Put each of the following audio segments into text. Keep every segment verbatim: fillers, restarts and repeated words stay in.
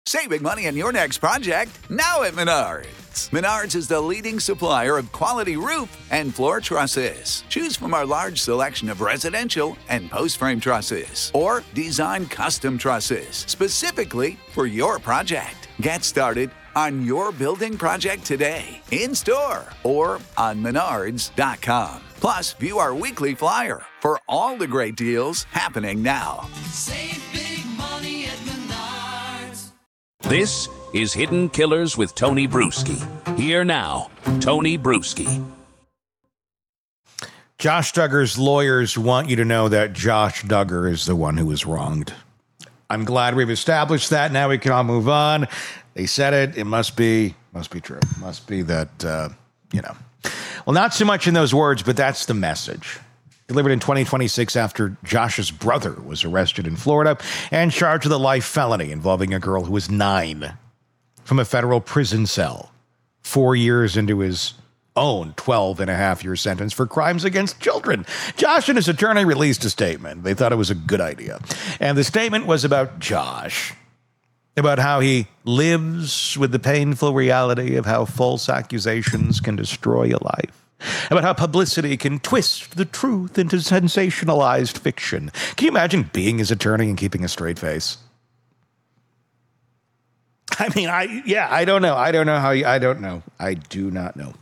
Save big money on your next project now at Menards. Menards is the leading supplier of quality roof and floor trusses. Choose from our large selection of residential and post-frame trusses or design custom trusses specifically for your project. Get started on your building project today, in-store or on menards dot com. Plus, view our weekly flyer for all the great deals happening now. Save big money at Menards. This is Hidden Killers with Tony Bruschi. Here now, Tony Bruschi. Josh Duggar's lawyers want you to know that Josh Duggar is the one who was wronged. I'm glad we've established that. Now we can all move on. They said it. It must be, must be true. Must be that, uh, you know. Well, not so much in those words, but that's the message. Delivered in twenty twenty-six after Josh's brother was arrested in Florida and charged with a life felony involving a girl who was nine from a federal prison cell, four years into his own twelve and a half year sentence for crimes against children. Josh and his attorney released a statement. They thought it was a good idea. And the statement was about Josh, about how he lives with the painful reality of how false accusations can destroy a life, about how publicity can twist the truth into sensationalized fiction. Can you imagine being his attorney and keeping a straight face? I mean, I, yeah, I don't know. I don't know how, you, I don't know. I do not know.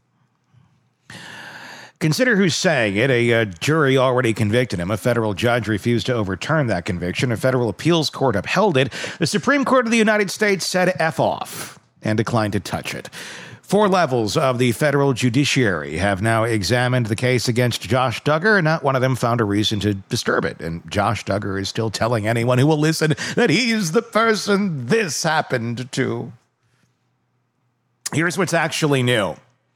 Consider who's saying it. A, a jury already convicted him. A federal judge refused to overturn that conviction. A federal appeals court upheld it. The Supreme Court of the United States said F off and declined to touch it. Four levels of the federal judiciary have now examined the case against Josh Duggar, and not one of them found a reason to disturb it. And Josh Duggar is still telling anyone who will listen that he's the person this happened to. Here's what's actually new.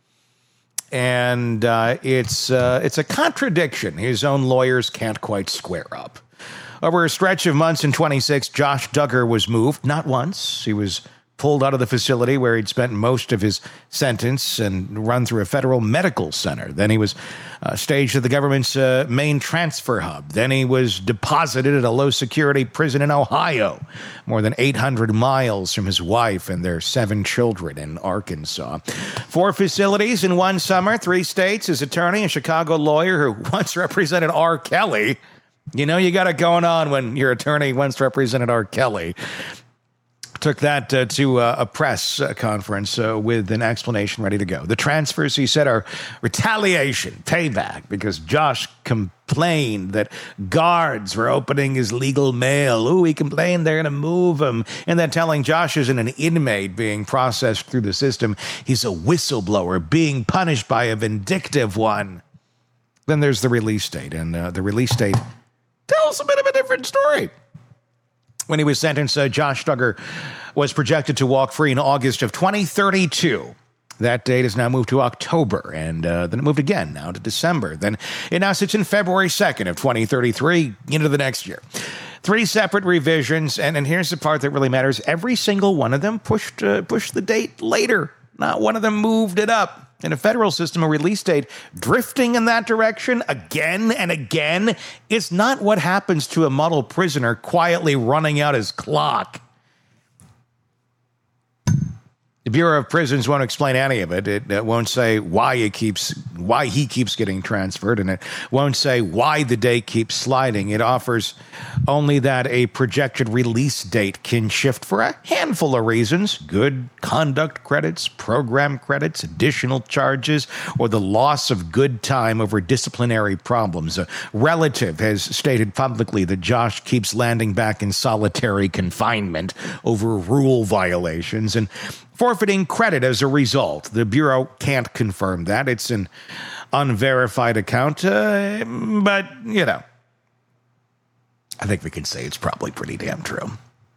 And uh, it's uh, it's a contradiction his own lawyers can't quite square up. Over a stretch of months in twenty-six, Josh Duggar was moved, not once. He was pulled out of the facility where he'd spent most of his sentence and run through a federal medical center. Then he was uh, staged at the government's uh, main transfer hub. Then he was deposited at a low-security prison in Ohio, more than eight hundred miles from his wife and their seven children in Arkansas. Four facilities in one summer, three states. His attorney, a Chicago lawyer who once represented R. Kelly. You know you got it going on when your attorney once represented R. Kelly. Took that uh, to uh, a press uh, conference uh, with an explanation ready to go. The transfers, he said, are retaliation, payback, because Josh complained that guards were opening his legal mail. Ooh, he complained they're going to move him. And then telling Josh isn't an inmate being processed through the system. He's a whistleblower being punished by a vindictive one. Then there's the release date, and uh, the release date tells a bit of a different story. When he was sentenced, uh, Josh Duggar was projected to walk free in August of twenty thirty-two. That date has now moved to October, and uh, then it moved again now to December. Then it now sits in February second of twenty thirty-three into the next year. Three separate revisions, and, and here's the part that really matters. Every single one of them pushed, uh, pushed the date later. Not one of them moved it up. In a federal system, a release date drifting in that direction again and again is not what happens to a model prisoner quietly running out his clock. The Bureau of Prisons won't explain any of it. It, it won't say why it keeps, why he keeps getting transferred, and it won't say why the date keeps sliding. It offers only that a projected release date can shift for a handful of reasons: good conduct credits, program credits, additional charges, or the loss of good time over disciplinary problems. A relative has stated publicly that Josh keeps landing back in solitary confinement over rule violations and forfeiting credit as a result. The Bureau can't confirm that. It's an unverified account, uh, but, you know, I think we can say it's probably pretty damn true.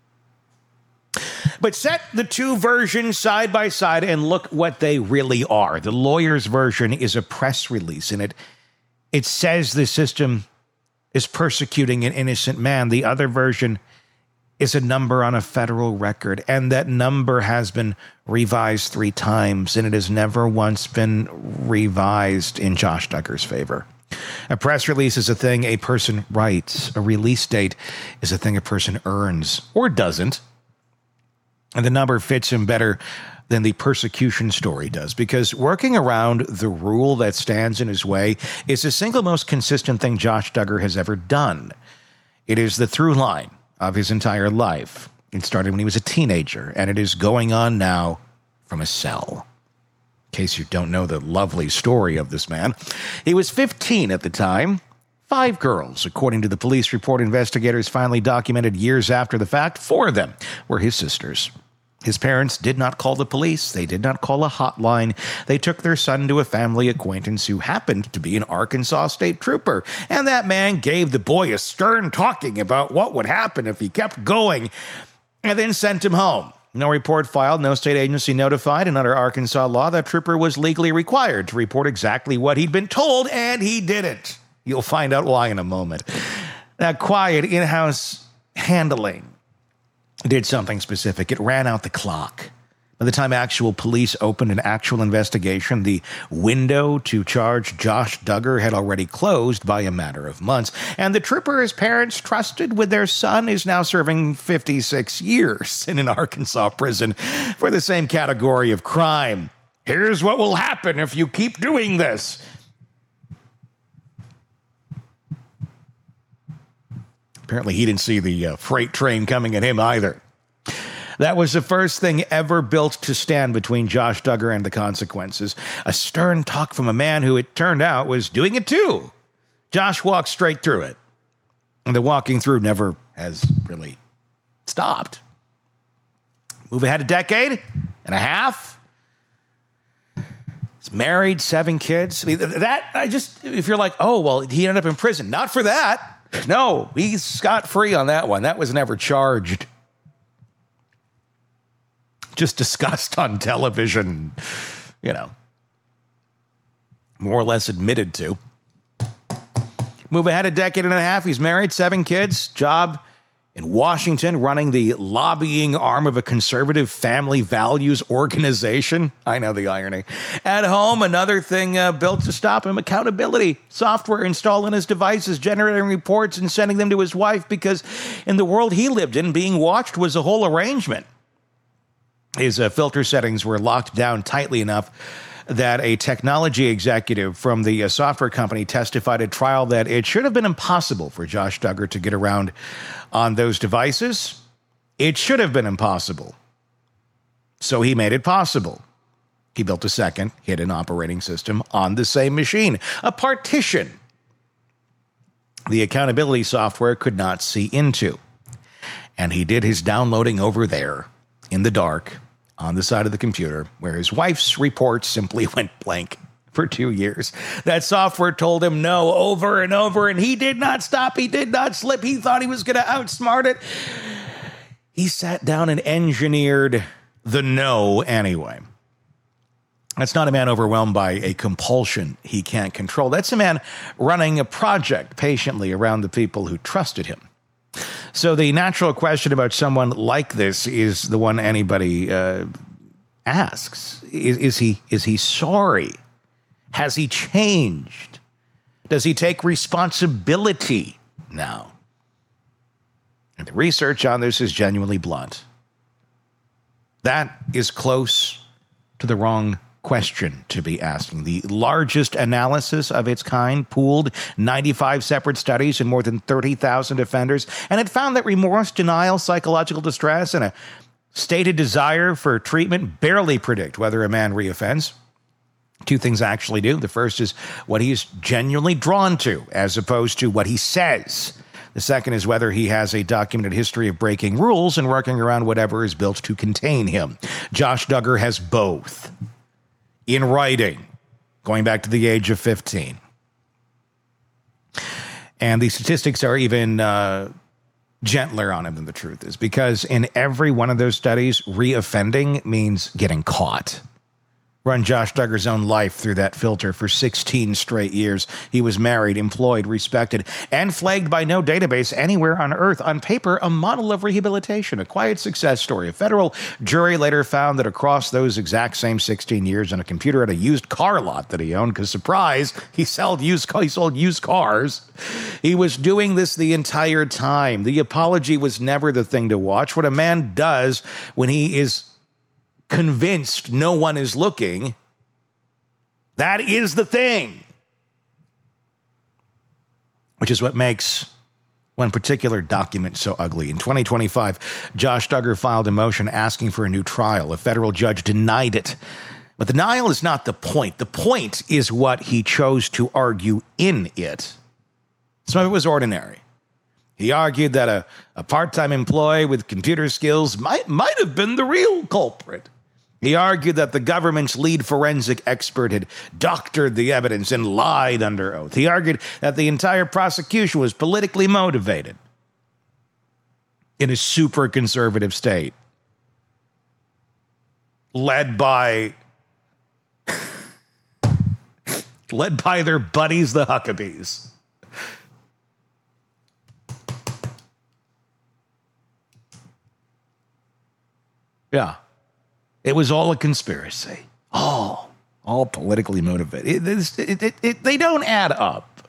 But set the two versions side by side and look what they really are. The lawyer's version is a press release, and it it says the system is persecuting an innocent man. The other version is a number on a federal record, and that number has been revised three times, and it has never once been revised in Josh Duggar's favor. A press release is a thing a person writes. A release date is a thing a person earns or doesn't. And the number fits him better than the persecution story does, because working around the rule that stands in his way is the single most consistent thing Josh Duggar has ever done. It is the through line of his entire life. It started when he was a teenager, and it is going on now from a cell. In case you don't know the lovely story of this man, he was fifteen at the time. Five girls, according to the police report investigators finally documented years after the fact. Four of them were his sisters. His parents did not call the police. They did not call a hotline. They took their son to a family acquaintance who happened to be an Arkansas state trooper. And that man gave the boy a stern talking about what would happen if he kept going, and then sent him home. No report filed, no state agency notified, and under Arkansas law, that trooper was legally required to report exactly what he'd been told, and he didn't. You'll find out why in a moment. That quiet in-house handling did something specific. It ran out the clock. By the time actual police opened an actual investigation, the window to charge Josh Duggar had already closed by a matter of months. And the trooper his parents trusted with their son is now serving fifty-six years in an Arkansas prison for the same category of crime. Here's what will happen if you keep doing this. Apparently, he didn't see the uh, freight train coming at him either. That was the first thing ever built to stand between Josh Duggar and the consequences. A stern talk from a man who, it turned out, was doing it too. Josh walked straight through it. And the walking through never has really stopped. Move ahead a decade and a half. He's married, seven kids. I mean, that, I just, if you're like, oh, well, he ended up in prison. Not for that. No, he's scot-free on that one. That was never charged. Just discussed on television, you know, more or less admitted to. Move ahead a decade and a half. He's married, seven kids, job in Washington, running the lobbying arm of a conservative family values organization. I know the irony. At home, another thing uh, built to stop him, accountability. Software installed on his devices, generating reports and sending them to his wife, because in the world he lived in, being watched was a whole arrangement. His uh, filter settings were locked down tightly enough that a technology executive from the uh, software company testified at trial that it should have been impossible for Josh Duggar to get around on those devices. It should have been impossible. So he made it possible. He built a second hidden operating system on the same machine, a partition the accountability software could not see into. And he did his downloading over there in the dark on the side of the computer, where his wife's reports simply went blank for two years. That software told him no over and over, and he did not stop. He did not slip. He thought he was going to outsmart it. He sat down and engineered the no anyway. That's not a man overwhelmed by a compulsion he can't control. That's a man running a project patiently around the people who trusted him. So the natural question about someone like this is the one anybody uh, asks. Is, is he is he sorry? Has he changed? Does he take responsibility now? And the research on this is genuinely blunt. That is close to the wrong question to be asking. The largest analysis of its kind pooled ninety-five separate studies and more than thirty thousand offenders, and it found that remorse, denial, psychological distress, and a stated desire for treatment barely predict whether a man reoffends. Two things actually do. The first is what he's genuinely drawn to, as opposed to what he says. The second is whether he has a documented history of breaking rules and working around whatever is built to contain him. Josh Duggar has both. In writing, going back to the age of fifteen. And the statistics are even uh, gentler on him than the truth is, because in every one of those studies, reoffending means getting caught. run Josh Duggar's own life through that filter for sixteen straight years. He was married, employed, respected, and flagged by no database anywhere on Earth. On paper, a model of rehabilitation, a quiet success story. A federal jury later found that across those exact same sixteen years on a computer at a used car lot that he owned, because surprise, he sold used, he sold used cars. He was doing this the entire time. The apology was never the thing to watch. What a man does when he is convinced no one is looking, that is the thing. Which is what makes one particular document so ugly. In twenty twenty-five, Josh Duggar filed a motion asking for a new trial. A federal judge denied it. But the denial is not the point. The point is what he chose to argue in it. Some of it was ordinary. He argued that a, a part-time employee with computer skills might, might have been the real culprit. He argued that the government's lead forensic expert had doctored the evidence and lied under oath. He argued that the entire prosecution was politically motivated in a super conservative state, led by led by their buddies, the Huckabees. Yeah. It was all a conspiracy. All, all politically motivated. It, it, it, it, they don't add up.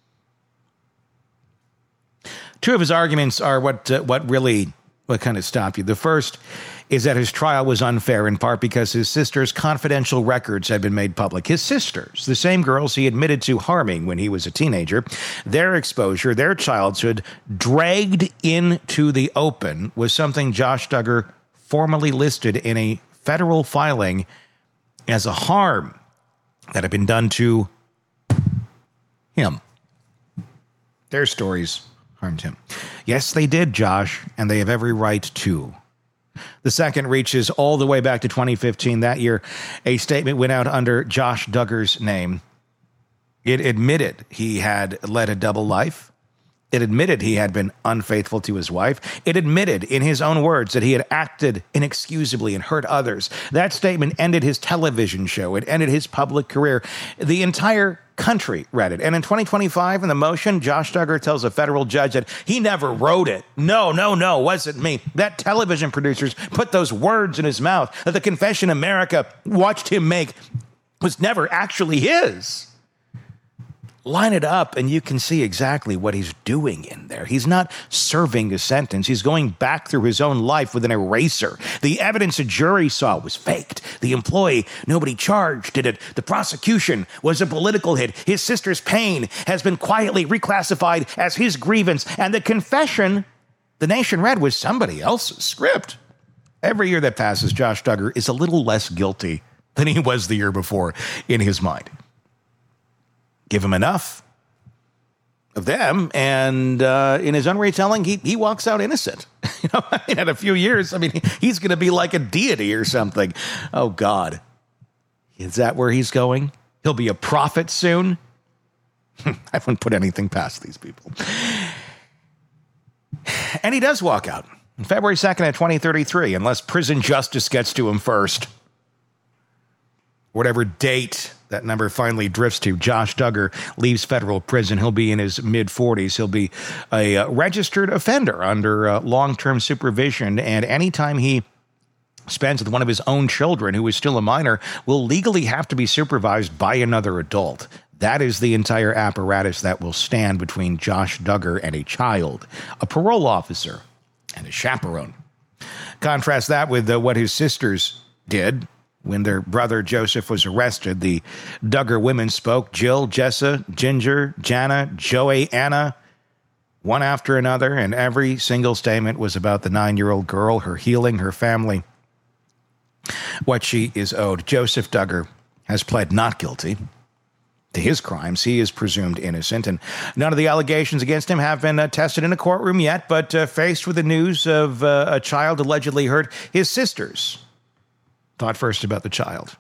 Two of his arguments are what uh, what really what kind of stopped you. The first is that his trial was unfair in part because his sister's confidential records had been made public. His sisters, the same girls he admitted to harming when he was a teenager, their exposure, their childhood dragged into the open was something Josh Duggar formally listed in a federal filing as a harm that had been done to him. Their stories harmed him. Yes, they did, Josh, and they have every right to. The second reaches all the way back to twenty fifteen. That year, a statement went out under Josh Duggar's name. It admitted he had led a double life. It admitted he had been unfaithful to his wife. It admitted, in his own words, that he had acted inexcusably and hurt others. That statement ended his television show. It ended his public career. The entire country read it. And in twenty twenty-five, in the motion, Josh Duggar tells a federal judge that he never wrote it. No, no, no, wasn't me. That television producers put those words in his mouth that the confession America watched him make was never actually his. Line it up and you can see exactly what he's doing in there. He's not serving a sentence. He's going back through his own life with an eraser. The evidence a jury saw was faked. The employee nobody charged did it. The prosecution was a political hit. His sister's pain has been quietly reclassified as his grievance. And the confession the nation read was somebody else's script. Every year that passes, Josh Duggar is a little less guilty than he was the year before in his mind. Give him enough of them, and uh, in his own retelling, he he walks out innocent. You know, I mean, in a few years, I mean, he's going to be like a deity or something. Oh, God. Is that where he's going? He'll be a prophet soon? I wouldn't put anything past these people. And he does walk out on February second of twenty thirty-three, unless prison justice gets to him first. Whatever date that number finally drifts to, Josh Duggar leaves federal prison. He'll be in his mid-forties. He'll be a uh, registered offender under uh, long-term supervision, and anytime he spends with one of his own children, who is still a minor, will legally have to be supervised by another adult. That is the entire apparatus that will stand between Josh Duggar and a child, a parole officer, and a chaperone. Contrast that with uh, what his sisters did. When their brother Joseph was arrested, the Duggar women spoke. Jill, Jessa, Ginger, Jana, Joey, Anna, one after another, and every single statement was about the nine-year-old girl, her healing, her family, what she is owed. Joseph Duggar has pled not guilty to his crimes. He is presumed innocent, and none of the allegations against him have been uh, tested in a courtroom yet, but uh, faced with the news of uh, a child allegedly hurt, his sisters thought first about the child.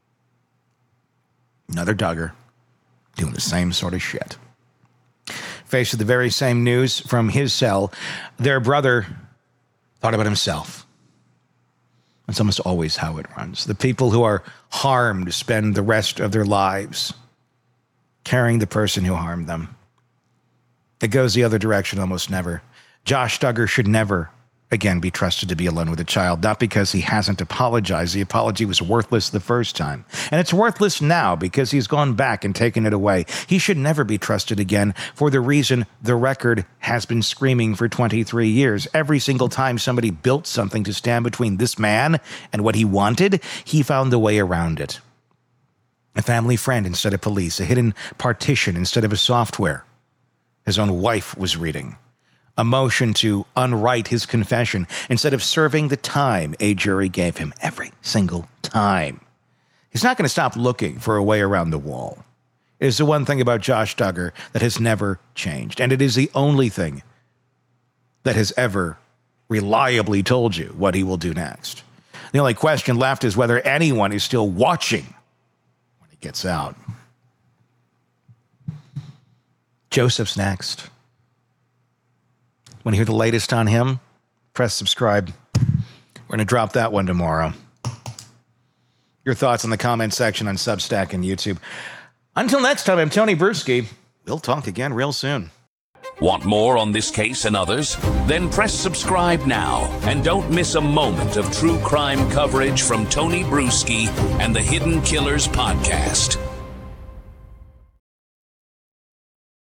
Another Duggar doing the same sort of shit. faced with the very same news from his cell. Their brother thought about himself. That's almost always how it runs. The people who are harmed spend the rest of their lives carrying the person who harmed them. It goes the other direction almost never. Josh Duggar should never again be trusted to be alone with a child, not because he hasn't apologized. The apology was worthless the first time. And it's worthless now because he's gone back and taken it away. He should never be trusted again for the reason the record has been screaming for twenty-three years. Every single time somebody built something to stand between this man and what he wanted, he found the way around it. A family friend instead of police, a hidden partition instead of a software his own wife was reading. A motion to unwrite his confession instead of serving the time a jury gave him every single time. He's not going to stop looking for a way around the wall. It is the one thing about Josh Duggar that has never changed, and it is the only thing that has ever reliably told you what he will do next. The only question left is whether anyone is still watching when he gets out. Joseph's next. Want to hear the latest on him? Press subscribe. We're going to drop that one tomorrow. Your thoughts in the comment section on Substack and YouTube. Until next time, I'm Tony Bruschi. We'll talk again real soon. Want more on this case and others? Then press subscribe now and don't miss a moment of true crime coverage from Tony Bruschi and the Hidden Killers podcast.